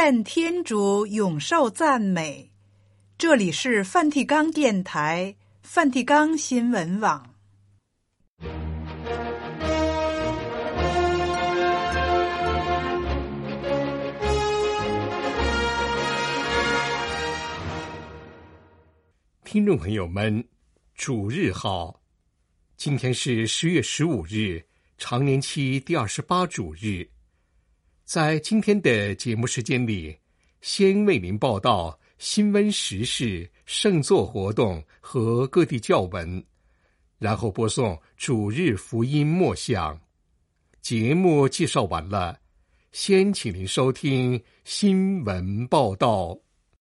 愿天主永受赞美。这里是梵蒂冈电台、梵蒂冈新闻网。 听众朋友们，主日好！今天是10月15日，常年期第28主日。在今天的节目时间里，先为您报道新闻时事、圣座活动和各地教文，然后播送主日福音默想。节目介绍完了，先请您收听新闻报道。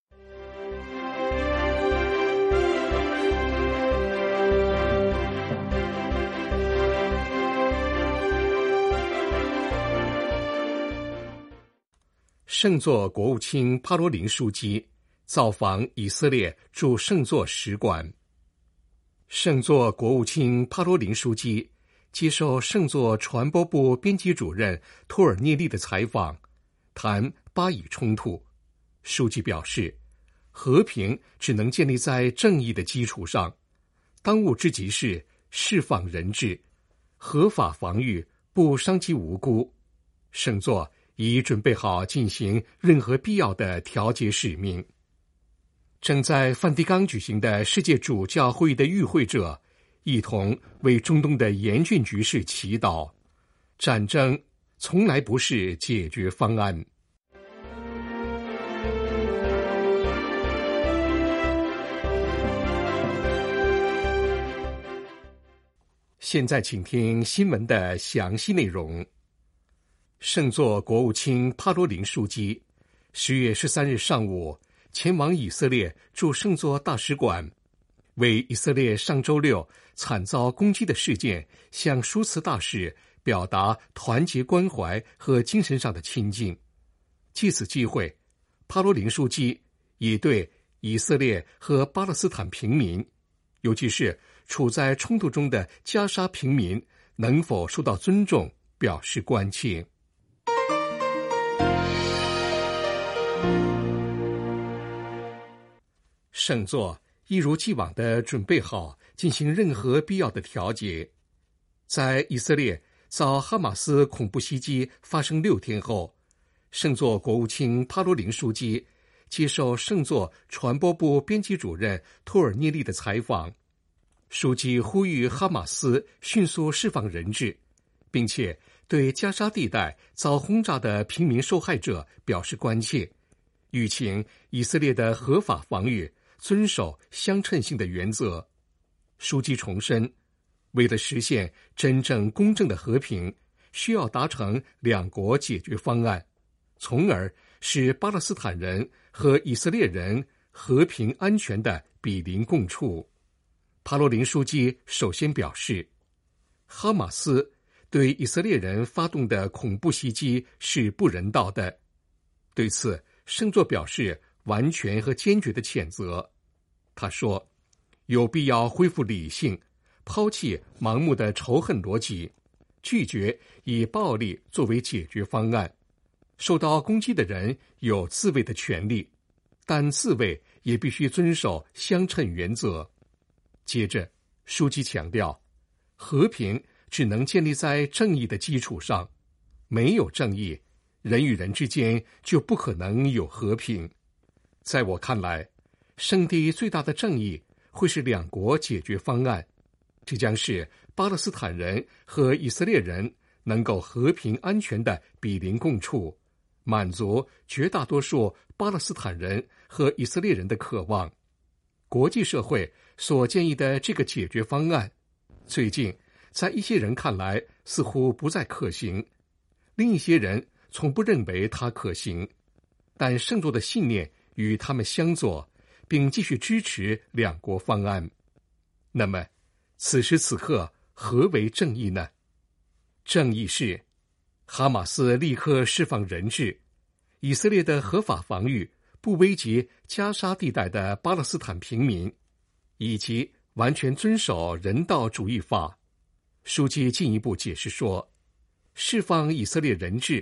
圣座国务卿帕罗林书记造访以色列驻圣座使馆。圣座国务卿帕罗林书记接受圣座传播部编辑主任托尔涅利的采访，谈巴以冲突。书记表示，和平只能建立在正义的基础上，当务之急是释放人质，合法防御，不伤及无辜。圣座已准备好进行任何必要的调解使命。正在梵蒂冈举行的世界主教会议的与会者一同为中东的严峻局势祈祷。战争从来不是解决方案。现在请听新闻的详细内容。圣座国务卿帕罗林书记10月13日上午前往以色列驻圣座大使馆，为以色列上周六惨遭攻击的事件向枢词大使表达团结关怀和精神上的亲近。借此机会，帕罗林书记也对以色列和巴勒斯坦平民，尤其是处在冲突中的加沙平民能否受到尊重表示关切。圣座一如既往地准备好进行任何必要的调解。在以色列遭哈马斯恐怖袭击发生6天后，圣座国务卿帕罗林书记接受圣座传播部编辑主任托尔涅利的采访。书记呼吁哈马斯迅速释放人质，并且对加沙地带遭轰炸的平民受害者表示关切，吁请以色列的合法防御遵守相称性的原则。书记重申，为了实现真正公正的和平，需要达成两国解决方案，从而使巴勒斯坦人和以色列人和平安全的比邻共处。帕罗林书记首先表示，哈马斯对以色列人发动的恐怖袭击是不人道的。对此，圣座表示完全和坚决的谴责。他说，有必要恢复理性，抛弃盲目的仇恨逻辑，拒绝以暴力作为解决方案。受到攻击的人有自卫的权利，但自卫也必须遵守相称原则。接着，书记强调，和平只能建立在正义的基础上，没有正义，人与人之间就不可能有和平。在我看来，圣地最大的正义会是两国解决方案，这将是巴勒斯坦人和以色列人能够和平安全的比邻共处，满足绝大多数巴勒斯坦人和以色列人的渴望。国际社会所建议的这个解决方案，最近在一些人看来似乎不再可行，另一些人从不认为它可行，但圣座的信念与他们相左，并继续支持两国方案。那么，此时此刻何为正义呢？正义是哈马斯立刻释放人质，以色列的合法防御不危及加沙地带的巴勒斯坦平民，以及完全遵守人道主义法。书记进一步解释说，释放以色列人质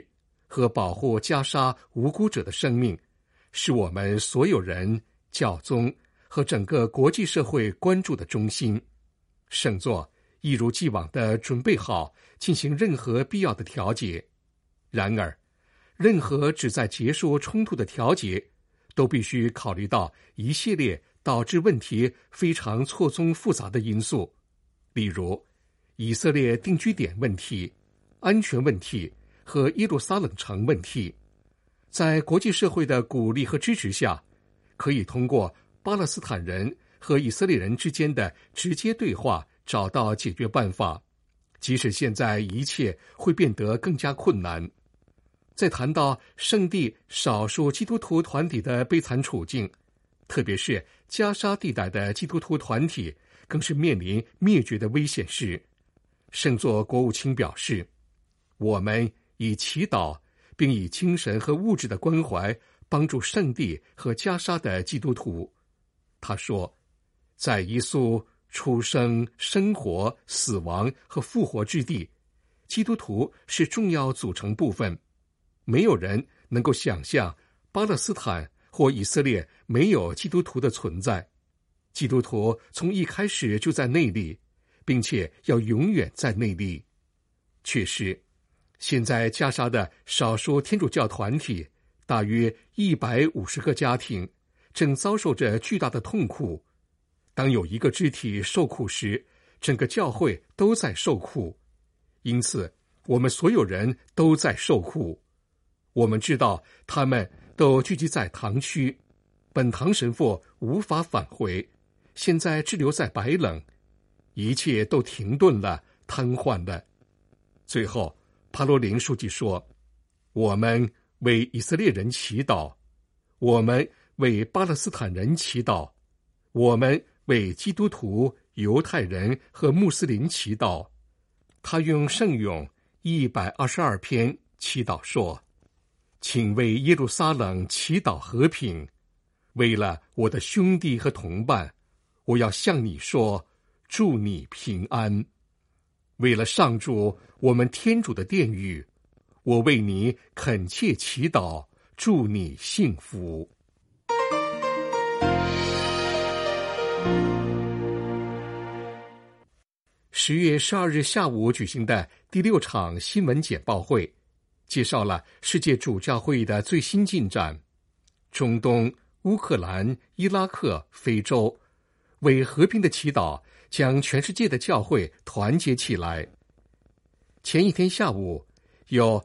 和保护加沙无辜者的生命，是我们所有人、教宗和整个国际社会关注的中心。圣座一如既往地准备好进行任何必要的调解。然而，任何旨在结束冲突的调解，都必须考虑到一系列导致问题非常错综复杂的因素，例如以色列定居点问题、安全问题和耶路撒冷城问题。在国际社会的鼓励和支持下，可以通过巴勒斯坦人和以色列人之间的直接对话找到解决办法，即使现在一切会变得更加困难。在谈到圣地少数基督徒团体的悲惨处境，特别是加沙地带的基督徒团体更是面临灭绝的危险时，圣座国务卿表示，我们以祈祷并以精神和物质的关怀帮助圣地和加沙的基督徒。他说，在一束出生、生活、死亡和复活之地，基督徒是重要组成部分。没有人能够想象巴勒斯坦或以色列没有基督徒的存在。基督徒从一开始就在那里，并且要永远在那里。确实，现在加沙的少数天主教团体大约150个家庭正遭受着巨大的痛苦。当有一个肢体受苦时，整个教会都在受苦，因此我们所有人都在受苦。我们知道他们都聚集在堂区，本堂神父无法返回，现在滞留在白冷，一切都停顿了，瘫痪了。最后帕罗林书记说，我们为以色列人祈祷，我们为巴勒斯坦人祈祷，我们为基督徒、犹太人和穆斯林祈祷。他用圣咏122篇祈祷说，请为耶路撒冷祈祷和平，为了我的兄弟和同伴，我要向你说，祝你平安。为了上主我们天主的殿宇，我为你恳切祈祷，祝你幸福。10月12日下午举行的第6场新闻简报会，介绍了世界主教会议的最新进展。中东、乌克兰、伊拉克、非洲，为和平的祈祷将全世界的教会团结起来。前一天下午，有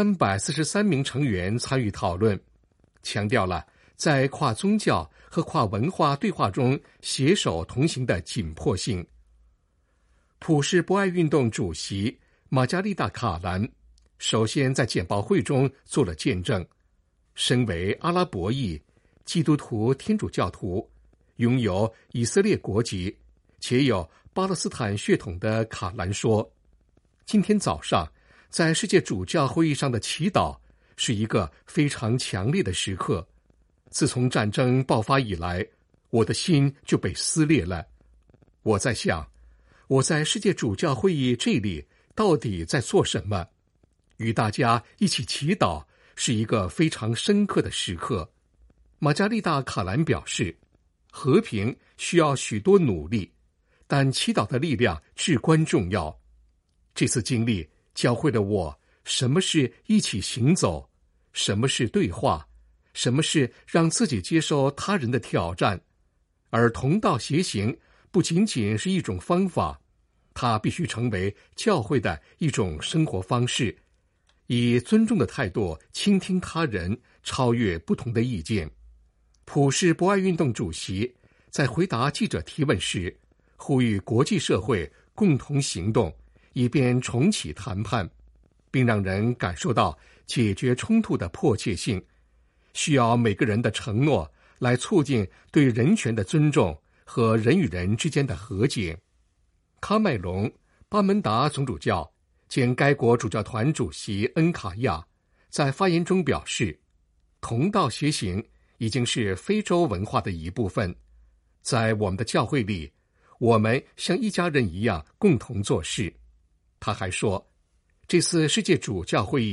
343名成员参与讨论，强调了在跨宗教和跨文化对话中携手同行的紧迫性。普世博爱运动主席玛加丽达·卡兰首先在简报会中做了见证。身为阿拉伯裔基督徒天主教徒，拥有以色列国籍且有巴勒斯坦血统的卡兰说，今天早上在世界主教会议上的祈祷是一个非常强烈的时刻。自从战争爆发以来，我的心就被撕裂了。我在想，我在世界主教会议这里到底在做什么？与大家一起祈祷是一个非常深刻的时刻。玛加丽达·卡兰表示，和平需要许多努力，但祈祷的力量至关重要。这次经历教会了我什么是一起行走，什么是对话，什么是让自己接受他人的挑战。而同道协行不仅仅是一种方法，它必须成为教会的一种生活方式，以尊重的态度倾听他人，超越不同的意见。普世博爱运动主席在回答记者提问时，呼吁国际社会共同行动，以便重启谈判，并让人感受到解决冲突的迫切性，需要每个人的承诺来促进对人权的尊重和人与人之间的和解。喀麦隆巴门达总主教兼该国主教团主席恩卡亚在发言中表示，同道协行已经是非洲文化的一部分，在我们的教会里，我们像一家人一样共同做事。他还说，这次世界主教会议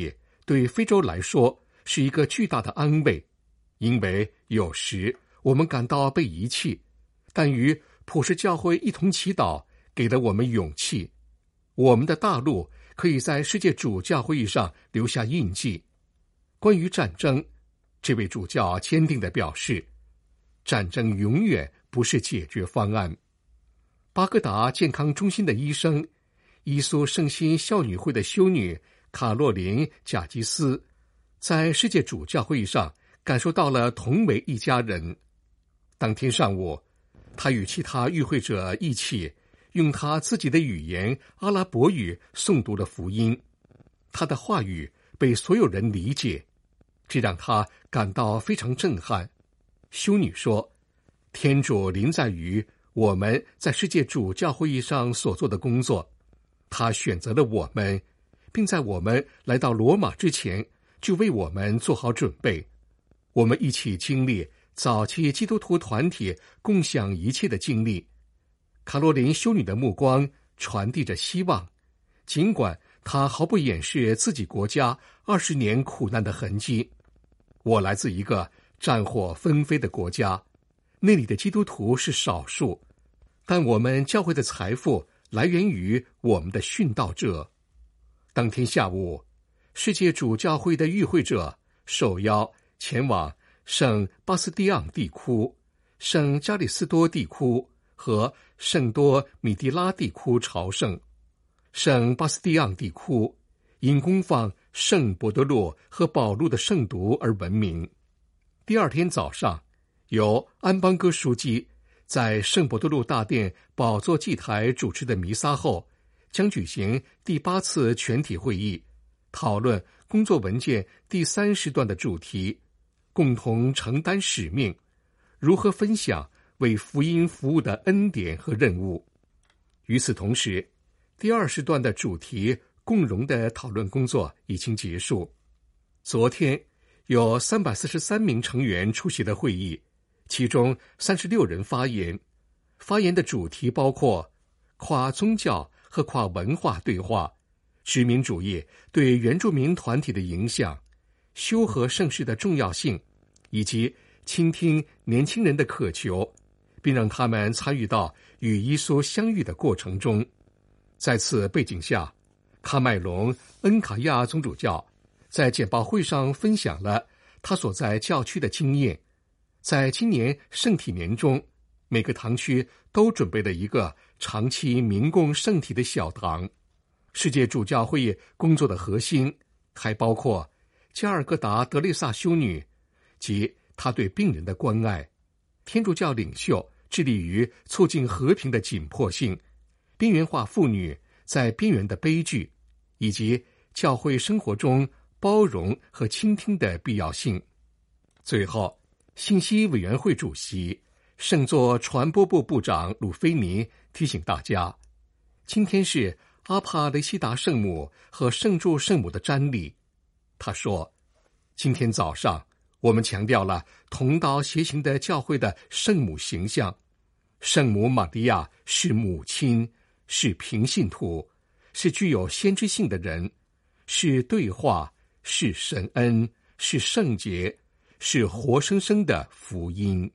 对非洲来说是一个巨大的安慰，因为有时我们感到被遗弃，但与普世教会一同祈祷，给了我们勇气。我们的大陆可以在世界主教会议上留下印记。关于战争，这位主教坚定地表示，战争永远不是解决方案。巴格达健康中心的医生，伊苏圣心孝女会的修女卡洛琳·贾基斯，在世界主教会议上感受到了同为一家人。当天上午，他与其他与会者一起用他自己的语言阿拉伯语诵读了福音。他的话语被所有人理解，这让他感到非常震撼。修女说，天主临在于我们在世界主教会议上所做的工作，他选择了我们，并在我们来到罗马之前就为我们做好准备。我们一起经历早期基督徒团体共享一切的经历。卡罗琳修女的目光传递着希望，尽管她毫不掩饰自己国家20年苦难的痕迹。我来自一个战火纷飞的国家，那里的基督徒是少数，但我们教会的财富来源于我们的殉道者。当天下午，世界主教会的与会者受邀前往圣巴斯蒂昂地窟、圣加里斯多地窟和圣多米蒂拉地窟朝圣。圣巴斯蒂昂地窟因供放圣伯多禄和保禄的圣毒而闻名。第二天早上，由安邦戈书记在圣伯多禄大殿宝座祭台主持的弥撒后，将举行第8次全体会议，讨论工作文件第30段的主题，共同承担使命，如何分享为福音服务的恩典和任务。与此同时，第20段的主题共融的讨论工作已经结束。昨天有343名成员出席了会议，其中36人发言。发言的主题包括跨宗教和跨文化对话、殖民主义对原住民团体的影响、修和盛世的重要性，以及倾听年轻人的渴求，并让他们参与到与耶稣相遇的过程中。在此背景下，卡麦隆·恩卡亚总主教在简报会上分享了他所在教区的经验。在今年圣体年中，每个堂区都准备了一个长期民供圣体的小堂。世界主教会议工作的核心还包括加尔各答德蕾萨修女及她对病人的关爱，天主教领袖致力于促进和平的紧迫性，边缘化妇女在边缘的悲剧，以及教会生活中包容和倾听的必要性。最后，信息委员会主席圣座传播部部长鲁菲尼提醒大家，今天是阿帕雷西达圣母和圣柱圣母的瞻礼。他说，今天早上我们强调了同道协行的教会的圣母形象。圣母玛利亚是母亲，是平信徒，是具有先知性的人，是对话，是神恩，是圣洁，是活生生的福音。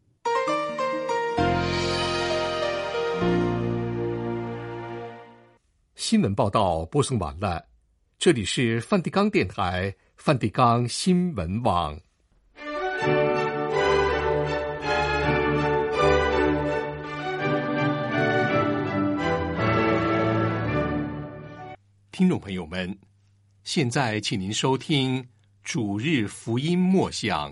新闻报道播送完了，这里是梵蒂冈电台梵蒂冈新闻网。听众朋友们，现在请您收听主日福音默想。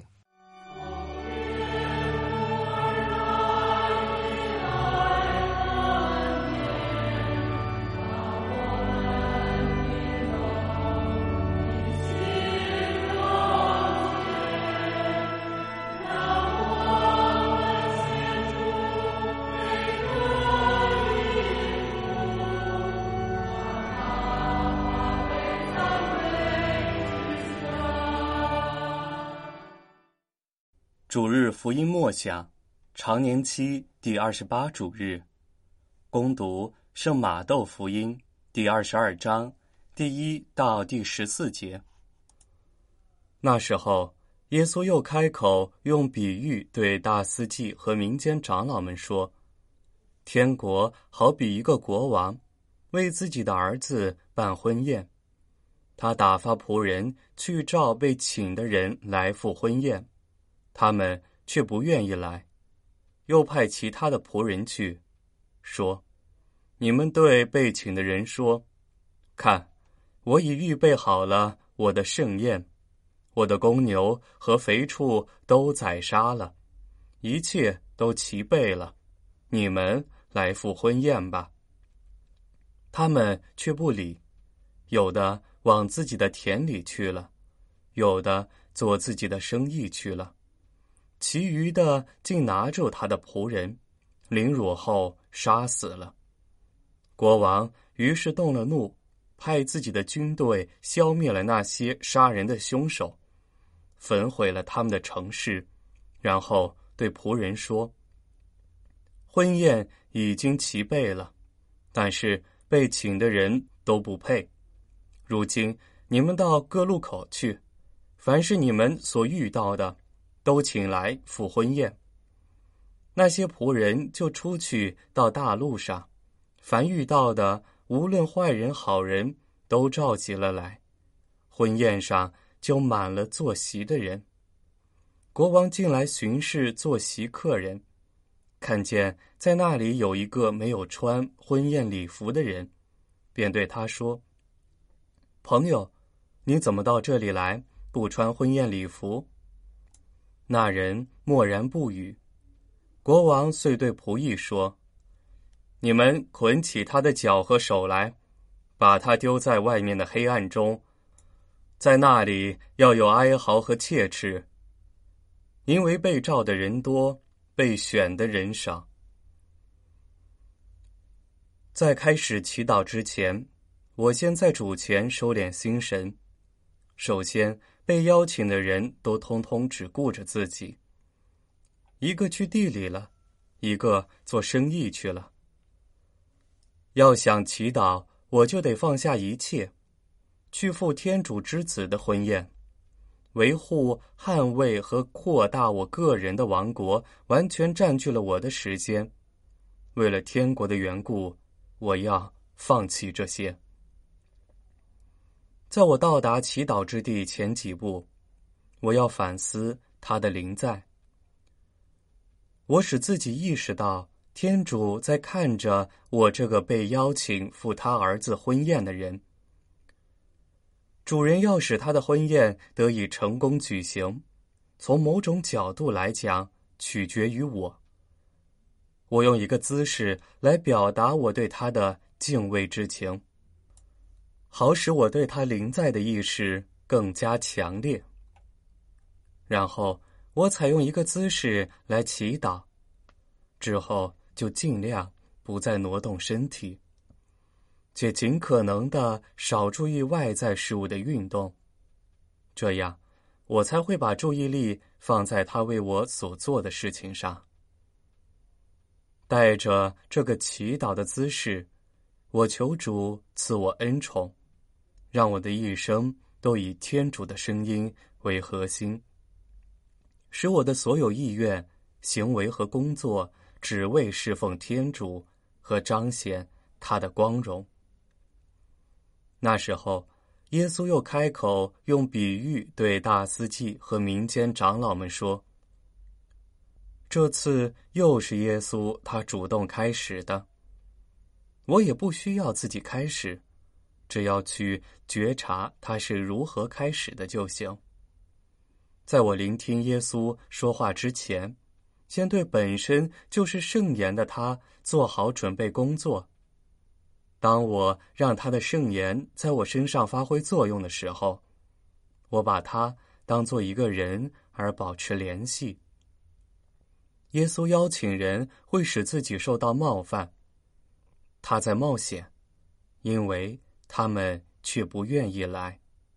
主日福音默想，常年期第28主日，恭读圣马窦福音第22章第1到第14节。 那时候，耶稣又开口用比喻对大司祭和民间长老们说：天国好比一个国王，为自己的儿子办婚宴。他打发仆人去召被请的人来赴婚宴，他们却不愿意来，又派其他的仆人去，说：你们对被请的人说，看，我已预备好了我的盛宴，我的公牛和肥畜都宰杀了，一切都齐备了，你们来赴婚宴吧。他们却不理，有的往自己的田里去了，有的做自己的生意去了，其余的竟拿住他的仆人，凌辱后杀死了。国王于是动了怒，派自己的军队消灭了那些杀人的凶手，焚毁了他们的城市，然后对仆人说：婚宴已经齐备了，但是被请的人都不配。如今你们到各路口去，凡是你们所遇到的，都请来赴婚宴。那些仆人就出去到大路上，凡遇到的，无论坏人好人，都召集了来。婚宴上就满了坐席的人。国王进来巡视坐席客人，看见在那里有一个没有穿婚宴礼服的人，便对他说：朋友，你怎么到这里来，不穿婚宴礼服？那人默然不语。国王遂对仆役说：你们捆起他的脚和手来，把他丢在外面的黑暗中，在那里要有哀嚎和切齿，因为被召的人多，被选的人少。在开始祈祷之前，我先在主前收敛心神。首先，被邀请的人都通通只顾着自己，一个去地里了，一个做生意去了。要想祈祷，我就得放下一切，去赴天主之子的婚宴，维护、捍卫和扩大我个人的王国，完全占据了我的时间。为了天国的缘故，我要放弃这些。在我到达祈祷之地前几步，我要反思他的临在。我使自己意识到，天主在看着我这个被邀请赴他儿子婚宴的人。主人要使他的婚宴得以成功举行，从某种角度来讲，取决于我。我用一个姿势来表达我对他的敬畏之情，好使我对他临在的意识更加强烈。然后我采用一个姿势来祈祷，之后就尽量不再挪动身体，且尽可能的少注意外在事物的运动，这样我才会把注意力放在他为我所做的事情上。带着这个祈祷的姿势，我求主赐我恩宠，让我的一生都以天主的声音为核心，使我的所有意愿、行为和工作只为侍奉天主和彰显他的光荣。那时候，耶稣又开口用比喻对大司祭和民间长老们说：这次又是耶稣他主动开始的，我也不需要自己开始，只要去觉察他是如何开始的就行。在我聆听耶稣说话之前，先对本身就是圣言的他做好准备工作。当我让他的圣言在我身上发挥作用的时候，我把他当作一个人而保持联系。耶稣邀请人会使自己受到冒犯，他在冒险，因为他们却不愿意来。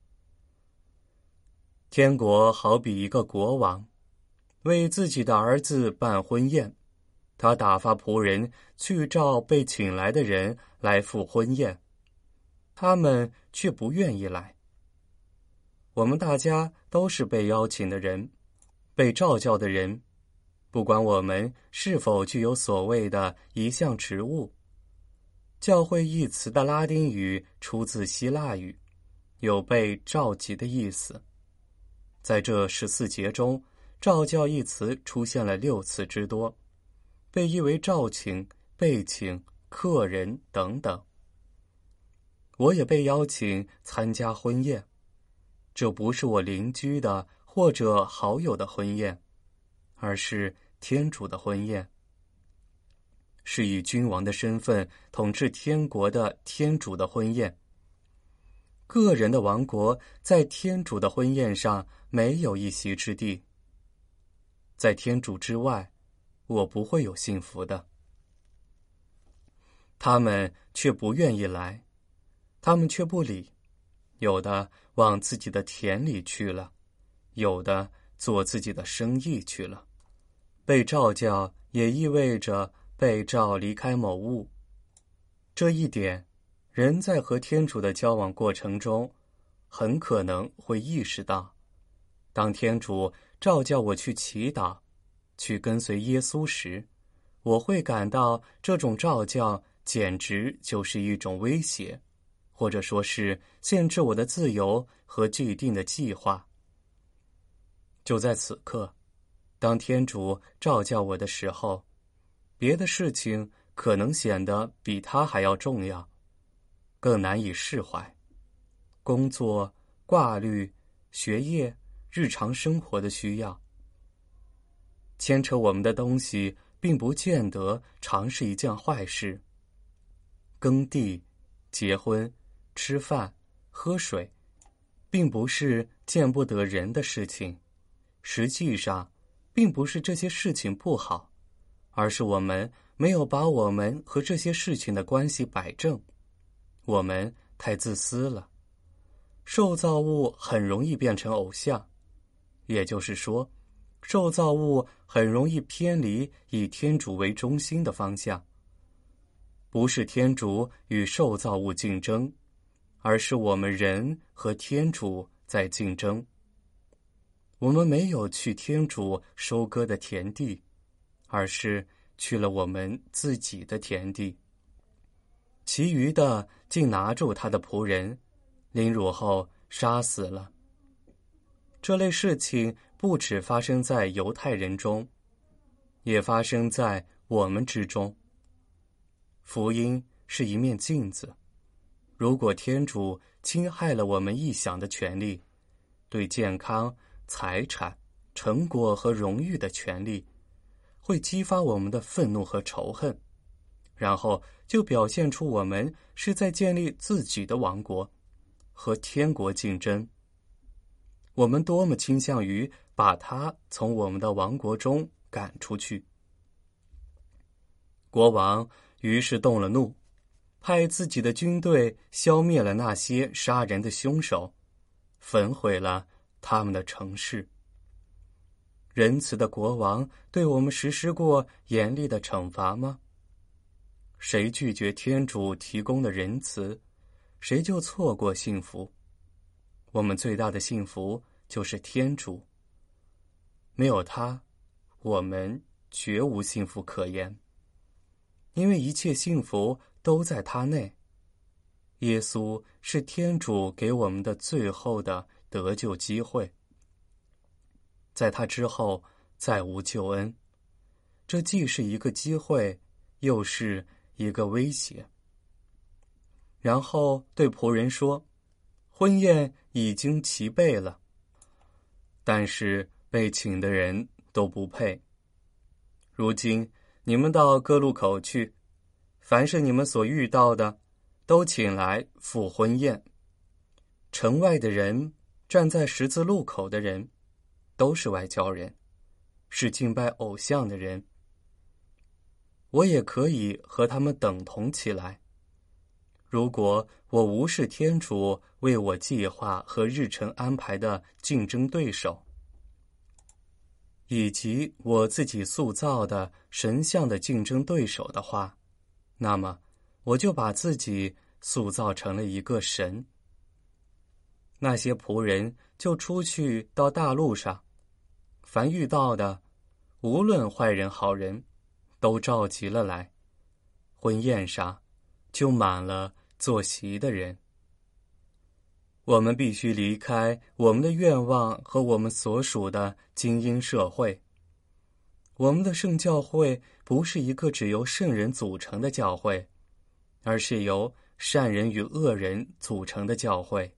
天国好比一个国王，为自己的儿子办婚宴，他打发仆人去召被请来的人来赴婚宴，他们却不愿意来。 我们大家都是被邀请的人，被召叫的人，不管我们是否具有所谓的一项职务。教会一词的拉丁语出自希腊语，有被召集的意思。在这14节中，召叫一词出现了6次之多，被译为召请、被请、客人等等。我也被邀请参加婚宴，这不是我邻居的或者好友的婚宴，而是天主的婚宴，是以君王的身份统治天国的天主的婚宴。个人的王国在天主的婚宴上没有一席之地。在天主之外，我不会有幸福的。他们却不愿意来，他们却不理，有的往自己的田里去了，有的做自己的生意去了。被召叫也意味着被召离开某物。这一点，人在和天主的交往过程中很可能会意识到，当天主召叫我去祈祷，去跟随耶稣时，我会感到这种召叫简直就是一种威胁，或者说是限制我的自由和既定的计划。就在此刻，当天主召叫我的时候，别的事情可能显得比他还要重要，更难以释怀。工作、挂虑、学业、日常生活的需要，牵扯我们的东西并不见得常是一件坏事。耕地、结婚、吃饭、喝水，并不是见不得人的事情。实际上，并不是这些事情不好，而是我们没有把我们和这些事情的关系摆正。我们太自私了。受造物很容易变成偶像，也就是说，受造物很容易偏离以天主为中心的方向。不是天主与受造物竞争，而是我们人和天主在竞争。我们没有去天主收割的田地，而是去了我们自己的田地。其余的竟拿住他的仆人，凌辱后杀死了。这类事情不只发生在犹太人中，也发生在我们之中。福音是一面镜子，如果天主侵害了我们臆想的权利，对健康、财产、成果和荣誉的权利，会激发我们的愤怒和仇恨，然后就表现出我们是在建立自己的王国，和天国竞争。我们多么倾向于把他从我们的王国中赶出去。国王于是动了怒，派自己的军队消灭了那些杀人的凶手，焚毁了他们的城市。仁慈的国王对我们实施过严厉的惩罚吗？谁拒绝天主提供的仁慈，谁就错过幸福。我们最大的幸福就是天主，没有他，我们绝无幸福可言，因为一切幸福都在他内。耶稣是天主给我们的最后的得救机会，在他之后再无救恩。这既是一个机会，又是一个威胁。然后对仆人说，婚宴已经齐备了，但是被请的人都不配。如今你们到各路口去，凡是你们所遇到的，都请来赴婚宴。城外的人，站在十字路口的人，都是外交人，是敬拜偶像的人。我也可以和他们等同起来。如果我无视天主为我计划和日程安排的竞争对手，以及我自己塑造的神像的竞争对手的话，那么我就把自己塑造成了一个神。 那些仆人就出去到大路上，凡遇到的，无论坏人好人，都召集了来。婚宴上就满了坐席的人。我们必须离开我们的愿望和我们所属的精英社会。我们的圣教会不是一个只由圣人组成的教会，而是由善人与恶人组成的教会。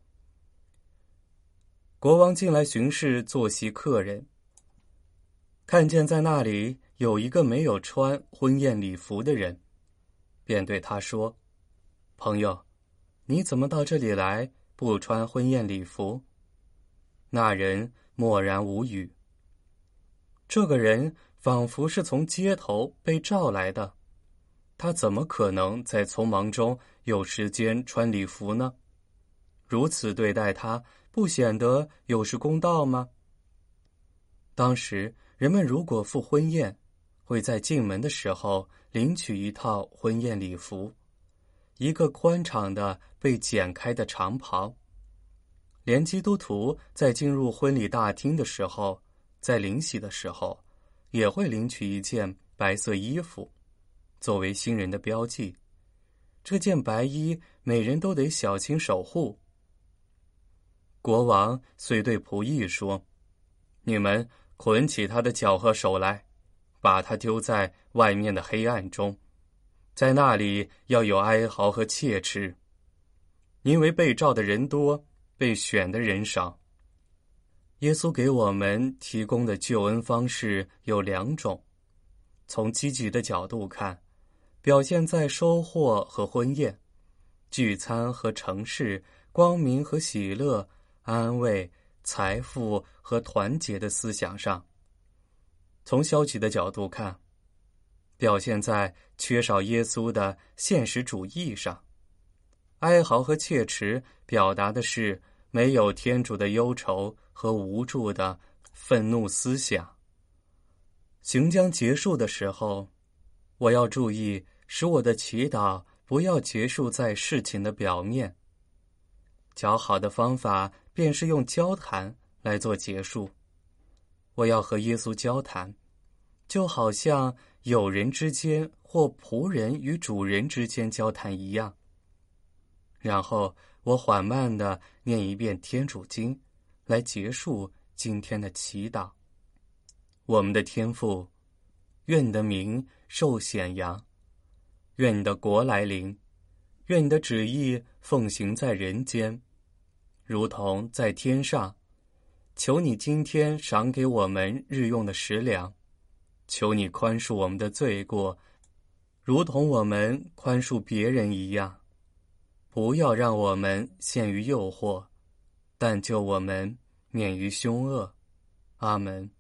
国王进来巡视坐席客人，看见在那里有一个没有穿婚宴礼服的人，便对他说：“朋友，你怎么到这里来，不穿婚宴礼服？”那人默然无语。这个人仿佛是从街头被召来的，他怎么可能在匆忙中有时间穿礼服呢？如此对待他，不显得有失公道吗？当时人们如果赴婚宴，会在进门的时候领取一套婚宴礼服，一个宽敞的被剪开的长袍。连基督徒在进入婚礼大厅的时候，在领洗的时候，也会领取一件白色衣服，作为新人的标记。这件白衣每人都得小心守护。国王遂对仆役说：“你们捆起他的脚和手来，把他丢在外面的黑暗中，在那里要有哀嚎和切齿，因为被召的人多，被选的人少。”耶稣给我们提供的救恩方式有两种。从积极的角度看，表现在收获和婚宴、聚餐和城市、光明和喜乐、安慰、财富和团结的思想上。从消极的角度看，表现在缺少耶稣的现实主义上。哀嚎和切齿表达的是没有天主的忧愁和无助的愤怒思想。行将结束的时候，我要注意使我的祈祷不要结束在事情的表面。较好的方法便是用交谈来做结束。我要和耶稣交谈，就好像友人之间或仆人与主人之间交谈一样。然后我缓慢地念一遍天主经，来结束今天的祈祷。我们的天父，愿你的名受显扬，愿你的国来临，愿你的旨意奉行在人间，如同在天上。求你今天赏给我们日用的食粮，求你宽恕我们的罪过，如同我们宽恕别人一样。不要让我们陷于诱惑，但救我们免于凶恶。阿门。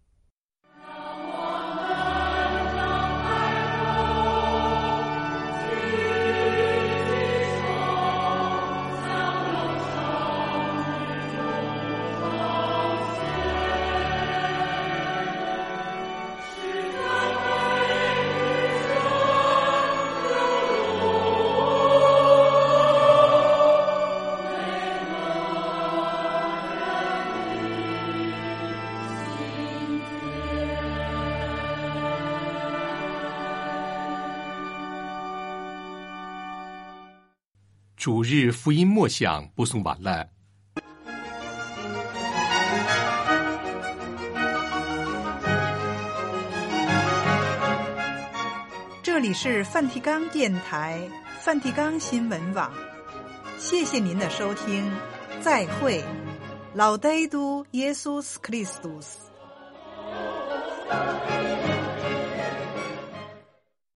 主日福音默想播送完了。 这里是梵蒂冈电台、梵蒂冈新闻网，谢谢您的收听，再会。Laudetur Jesus Christus。